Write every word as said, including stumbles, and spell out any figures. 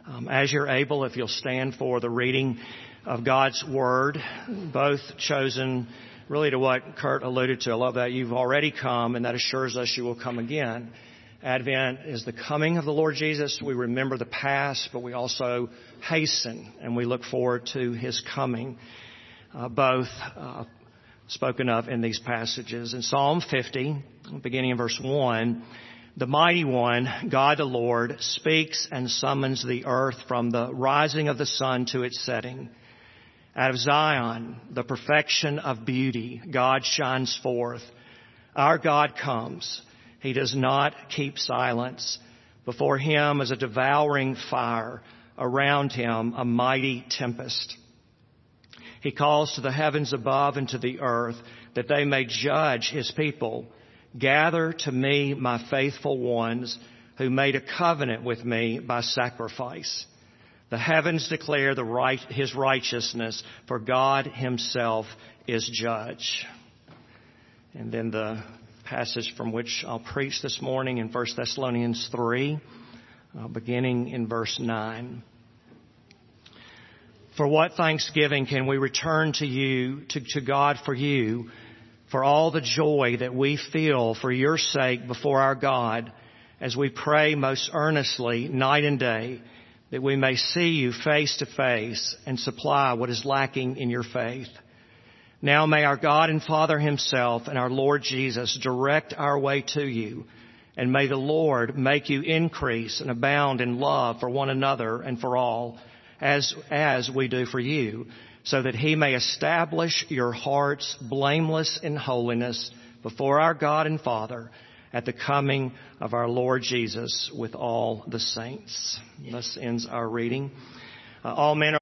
Um, as you're able, if you'll stand for the reading of God's Word, both chosen really to what Kurt alluded to. I love that you've already come, and that assures us you will come again. Advent is the coming of the Lord Jesus. We remember the past, but we also hasten, and we look forward to His coming, uh, both uh, spoken of in these passages. In Psalm fifty, beginning in verse one, the mighty one, God the Lord, speaks and summons the earth from the rising of the sun to its setting. Out of Zion, the perfection of beauty, God shines forth. Our God comes. He does not keep silence. Before Him is a devouring fire. Around Him, a mighty tempest. He calls to the heavens above and to the earth that they may judge His people. Gather to me my faithful ones who made a covenant with me by sacrifice. The heavens declare the right, His righteousness, for God Himself is judge. And then the passage from which I'll preach this morning in First Thessalonians three, uh, beginning in verse nine. For what thanksgiving can we return to you, to, to God for you, for all the joy that we feel for your sake before our God, as we pray most earnestly night and day, that we may see you face to face and supply what is lacking in your faith. Now may our God and Father Himself and our Lord Jesus direct our way to you, and may the Lord make you increase and abound in love for one another and for all, as, as we do for you, so that He may establish your hearts blameless in holiness before our God and Father at the coming of our Lord Jesus with all the saints. Thus ends our reading. Uh, all men are